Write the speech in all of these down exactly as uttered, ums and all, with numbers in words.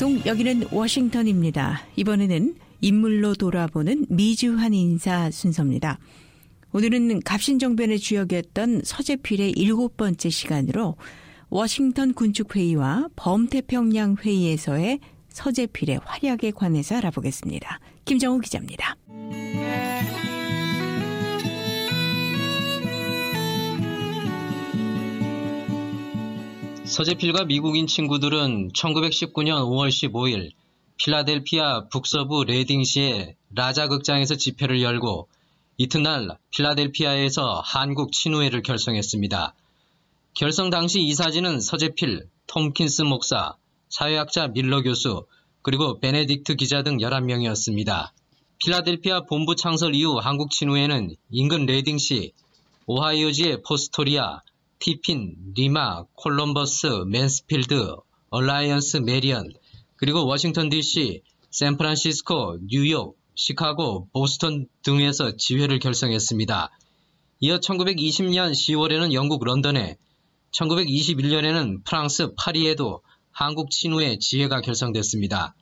방송 여기는 워싱턴입니다. 이번에는 인물로 돌아보는 미주한 인사 순서입니다. 오늘은 갑신정변의 주역이었던 서재필의 일곱 번째 시간으로 워싱턴 군축회의와 범태평양 회의에서의 서재필의 활약에 관해서 알아보겠습니다. 김정우 기자입니다. 서재필과 미국인 친구들은 천구백십구 년 오월 십오일 필라델피아 북서부 레딩시의 라자 극장에서 집회를 열고 이튿날 필라델피아에서 한국 친우회를 결성했습니다. 결성 당시 이사진은 서재필, 톰킨스 목사, 사회학자 밀러 교수, 그리고 베네딕트 기자 등 열한 명이었습니다. 필라델피아 본부 창설 이후 한국 친우회는 인근 레딩시, 오하이오주의 포스토리아, 티핀, 리마, 콜럼버스, 맨스필드, 얼라이언스 메리언, 그리고 워싱턴 디씨, 샌프란시스코, 뉴욕, 시카고, 보스턴 등에서 지회를 결성했습니다. 이어 천구백이십 년 시월에는 영국 런던에, 천구백이십일 년에는 프랑스 파리에도 한국 친우회 지회가 결성됐습니다.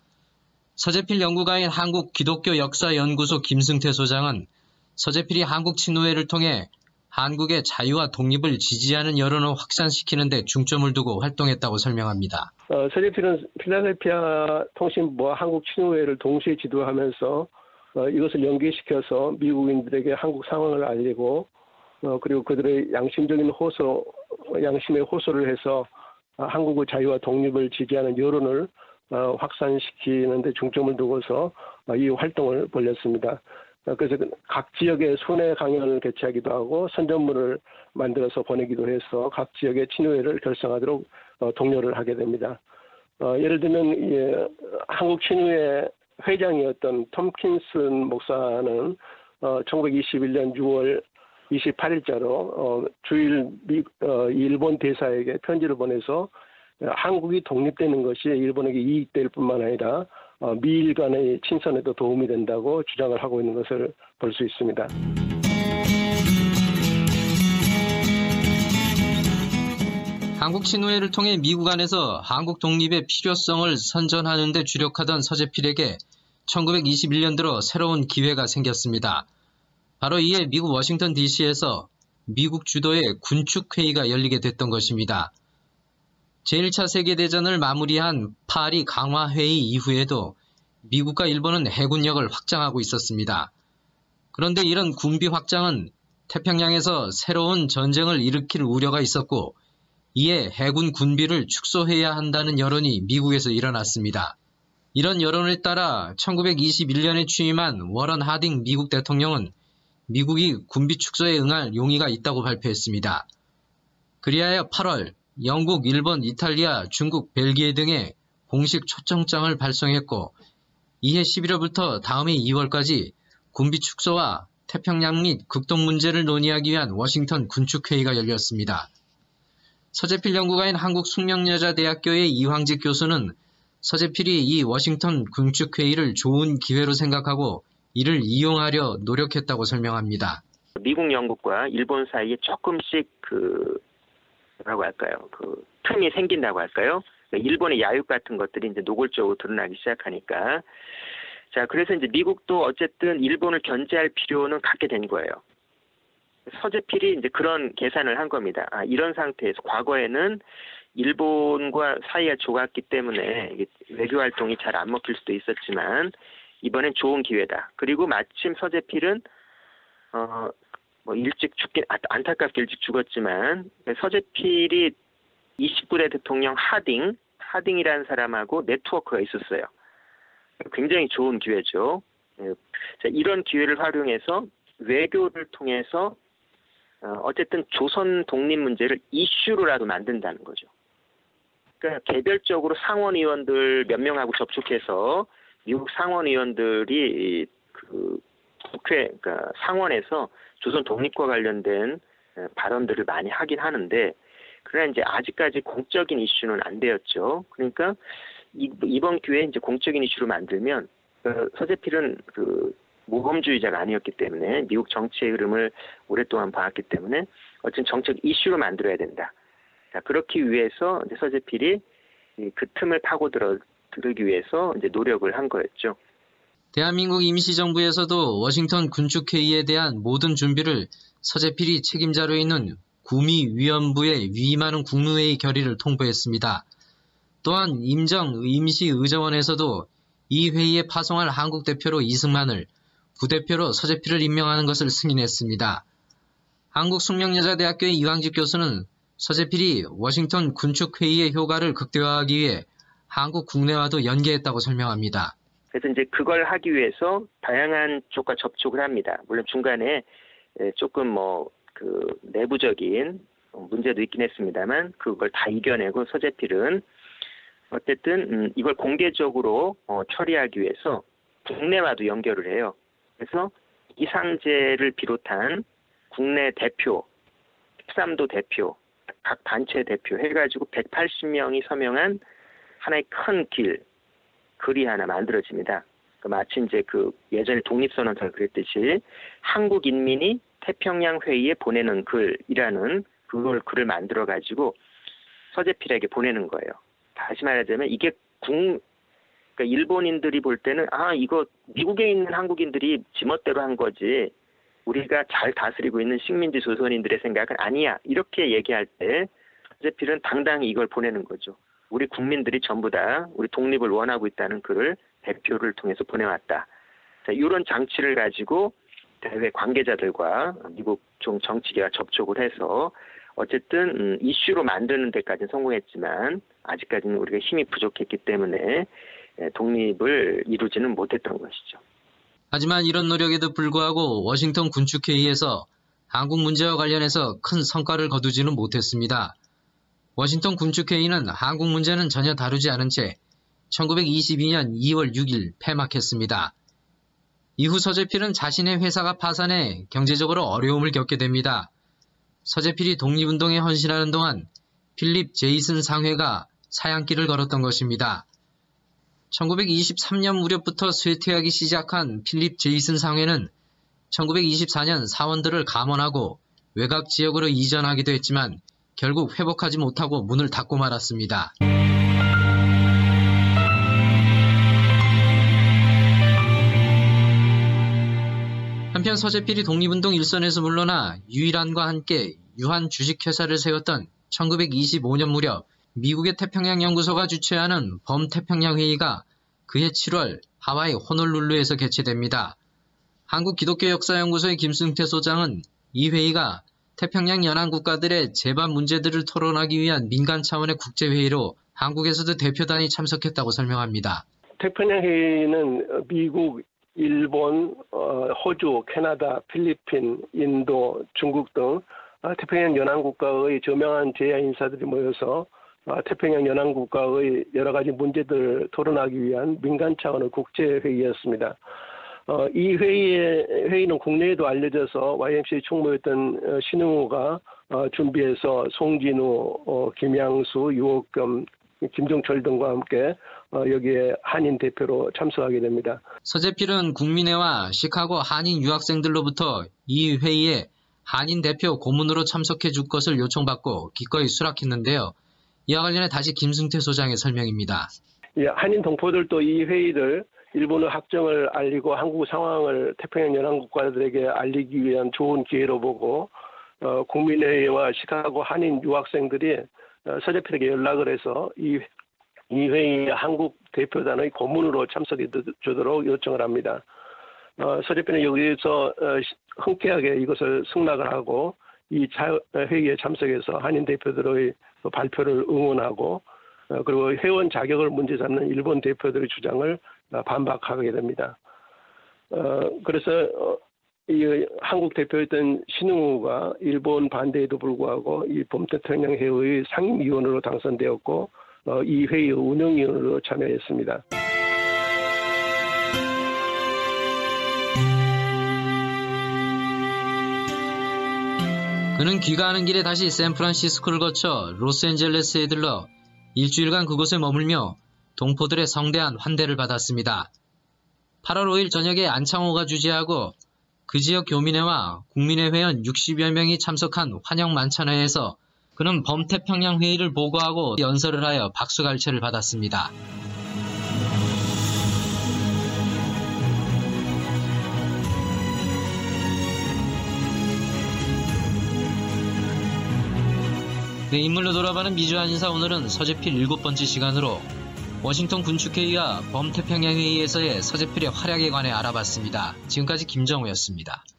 서재필 연구가인 한국 기독교 역사 연구소 김승태 소장은 서재필이 한국 친우회를 통해 한국의 자유와 독립을 지지하는 여론을 확산시키는 데 중점을 두고 활동했다고 설명합니다. 어, 서재필은 필라델피아 통신부와 한국 친우회를 동시에 지도하면서 어, 이것을 연계시켜서 미국인들에게 한국 상황을 알리고 어, 그리고 그들의 양심적인 호소, 양심의 호소를 해서 어, 한국의 자유와 독립을 지지하는 여론을 어, 확산시키는 데 중점을 두고서 어, 이 활동을 벌였습니다. 그래서 각 지역에 순회 강연을 개최하기도 하고 선전물을 만들어서 보내기도 해서 각 지역의 친우회를 결성하도록 독려를 하게 됩니다. 어, 예를 들면 예, 한국 친우회 회장이었던 톰킨슨 목사는 어, 천구백이십일 년 유월 이십팔일자로 어, 주일 미, 어, 일본 대사에게 편지를 보내서 한국이 독립되는 것이 일본에게 이익될 뿐만 아니라 어, 미일 간의 친선에도 도움이 된다고 주장을 하고 있는 것을 볼 수 있습니다. 한국 친우회를 통해 미국 안에서 한국 독립의 필요성을 선전하는 데 주력하던 서재필에게 천구백이십일 년 들어 새로운 기회가 생겼습니다. 바로 이에 미국 워싱턴 디씨에서 미국 주도의 군축회의가 열리게 됐던 것입니다. 제일 차 세계대전을 마무리한 파리 강화회의 이후에도 미국과 일본은 해군력을 확장하고 있었습니다. 그런데 이런 군비 확장은 태평양에서 새로운 전쟁을 일으킬 우려가 있었고 이에 해군 군비를 축소해야 한다는 여론이 미국에서 일어났습니다. 이런 여론에 따라 천구백이십일 년에 취임한 워런 하딩 미국 대통령은 미국이 군비 축소에 응할 용의가 있다고 발표했습니다. 그리하여 팔월 영국, 일본, 이탈리아, 중국, 벨기에 등에 공식 초청장을 발송했고 이해 십일월부터 다음해 이월까지 군비 축소와 태평양 및 극동 문제를 논의하기 위한 워싱턴 군축회의가 열렸습니다. 서재필 연구가인 한국숙명여자대학교의 이황직 교수는 서재필이 이 워싱턴 군축회의를 좋은 기회로 생각하고 이를 이용하려 노력했다고 설명합니다. 미국, 영국과 일본 사이에 조금씩 그 뭐라고 할까요? 그 틈이 생긴다고 할까요? 일본의 야육 같은 것들이 이제 노골적으로 드러나기 시작하니까. 자, 그래서 이제 미국도 어쨌든 일본을 견제할 필요는 갖게 된 거예요. 서재필이 이제 그런 계산을 한 겁니다. 아, 이런 상태에서 과거에는 일본과 사이가 좋았기 때문에 외교 활동이 잘 안 먹힐 수도 있었지만 이번엔 좋은 기회다. 그리고 마침 서재필은 어, 뭐 일찍 죽긴 안타깝게 일찍 죽었지만 서재필이 이십구 대 대통령 하딩, 하딩이라는 사람하고 네트워크가 있었어요. 굉장히 좋은 기회죠. 자, 이런 기회를 활용해서 외교를 통해서 어쨌든 조선 독립 문제를 이슈로라도 만든다는 거죠. 그러니까 개별적으로 상원의원들 몇 명하고 접촉해서 미국 상원의원들이 그 국회, 그러니까 상원에서 조선 독립과 관련된 발언들을 많이 하긴 하는데, 그러나 이제 아직까지 공적인 이슈는 안 되었죠. 그러니까 이, 이번 기회에 이제 공적인 이슈로 만들면 그 서재필은 그 모범주의자가 아니었기 때문에 미국 정치의 흐름을 오랫동안 봐왔기 때문에 어쨌든 정책 이슈로 만들어야 된다. 자, 그렇기 위해서 이제 서재필이 그 틈을 파고들어 들으기 위해서 이제 노력을 한 거였죠. 대한민국 임시정부에서도 워싱턴 군축회의에 대한 모든 준비를 서재필이 책임자로 있는 구미위원부에 위임하는 국무회의 결의를 통보했습니다. 또한 임정 임시의정원에서도 이 회의에 파송할 한국 대표로 이승만을, 부대표로 서재필을 임명하는 것을 승인했습니다. 한국숙명여자대학교의 이광직 교수는 서재필이 워싱턴 군축회의의 효과를 극대화하기 위해 한국 국내와도 연계했다고 설명합니다. 그래서 이제 그걸 하기 위해서 다양한 쪽과 접촉을 합니다. 물론 중간에 조금 뭐 그 내부적인 문제도 있긴 했습니다만 그걸 다 이겨내고 서재필은 어쨌든 이걸 공개적으로 처리하기 위해서 국내와도 연결을 해요. 그래서 이상재를 비롯한 국내 대표, 십삼 도 대표, 각 단체 대표 해가지고 백팔십 명이 서명한 하나의 큰 길, 글이 하나 만들어집니다. 마치 이제 그 예전에 독립선언서를 그랬듯이 한국 인민이 태평양 회의에 보내는 글이라는 그걸 글을 만들어 가지고 서재필에게 보내는 거예요. 다시 말하자면 이게 국, 그러니까 일본인들이 볼 때는 아 이거 미국에 있는 한국인들이 지멋대로 한 거지 우리가 잘 다스리고 있는 식민지 조선인들의 생각은 아니야 이렇게 얘기할 때 서재필은 당당히 이걸 보내는 거죠. 우리 국민들이 전부 다 우리 독립을 원하고 있다는 글을 대표를 통해서 보내왔다. 자, 이런 장치를 가지고 대외 관계자들과 미국 정치계와 접촉을 해서 어쨌든 음, 이슈로 만드는 데까지는 성공했지만 아직까지는 우리가 힘이 부족했기 때문에 독립을 이루지는 못했던 것이죠. 하지만 이런 노력에도 불구하고 워싱턴 군축회의에서 한국 문제와 관련해서 큰 성과를 거두지는 못했습니다. 워싱턴 군축회의는 한국 문제는 전혀 다루지 않은 채 천구백이십이 년 이월 육일 폐막했습니다. 이후 서재필은 자신의 회사가 파산해 경제적으로 어려움을 겪게 됩니다. 서재필이 독립운동에 헌신하는 동안 필립 제이슨 상회가 사양길을 걸었던 것입니다. 천구백이십삼 년 무렵부터 쇠퇴하기 시작한 필립 제이슨 상회는 천구백이십사 년 사원들을 감원하고 외곽 지역으로 이전하기도 했지만 결국 회복하지 못하고 문을 닫고 말았습니다. 한편 서재필이 독립운동 일선에서 물러나 유일한과 함께 유한 주식회사를 세웠던 천구백이십오 년 무렵 미국의 태평양연구소가 주최하는 범태평양회의가 그해 칠월 하와이 호놀룰루에서 개최됩니다. 한국기독교역사연구소의 김승태 소장은 이 회의가 태평양 연안 국가들의 재반 문제들을 토론하기 위한 민간 차원의 국제회의로 한국에서도 대표단이 참석했다고 설명합니다. 태평양회의는 미국, 일본, 호주, 캐나다, 필리핀, 인도, 중국 등 태평양 연안 국가의 저명한 제야 인사들이 모여서 태평양 연안 국가의 여러 가지 문제들을 토론하기 위한 민간 차원의 국제회의였습니다. 이 회의의, 회의는 국내에도 알려져서 와이엠씨에이 총무였던 신흥호가 준비해서 송진우, 김양수, 유옥겸, 김종철 등과 함께 여기에 한인 대표로 참석하게 됩니다. 서재필은 국민회와 시카고 한인 유학생들로부터 이 회의에 한인 대표 고문으로 참석해 줄 것을 요청받고 기꺼이 수락했는데요. 이와 관련해 다시 김승태 소장의 설명입니다. 예, 한인 동포들도 이 회의를 일본의 학정을 알리고 한국 상황을 태평양 연안 국가들에게 알리기 위한 좋은 기회로 보고 어, 국민회의와 시카고 한인 유학생들이 어, 서재필에게 연락을 해서 이, 이 회의에 한국 대표단의 고문으로 참석해 주도록 요청을 합니다. 어, 서재필은 여기서 어, 흔쾌하게 이것을 승낙을 하고 이 자, 회의에 참석해서 한인 대표들의 발표를 응원하고 어, 그리고 회원 자격을 문제 삼는 일본 대표들의 주장을 반박하게 됩니다. 어, 그래서 어, 이 한국 대표였던 신흥우가 일본 반대에도 불구하고 이 범태평양 회의의 상임위원으로 당선되었고 어, 이 회의의 운영위원으로 참여했습니다. 그는 귀가하는 길에 다시 샌프란시스코를 거쳐 로스앤젤레스에 들러 일주일간 그곳에 머물며 동포들의 성대한 환대를 받았습니다. 팔월 오일 저녁에 안창호가 주재하고 그 지역 교민회와 국민회 회원 육십여 명이 참석한 환영 만찬회에서 그는 범태평양 회의를 보고하고 연설을 하여 박수갈채를 받았습니다. 네, 인물로 돌아가는 미주한 인사, 오늘은 서재필 일곱 번째 시간으로 워싱턴 군축회의와 범태평양회의에서의 서재필의 활약에 관해 알아봤습니다. 지금까지 김정우였습니다.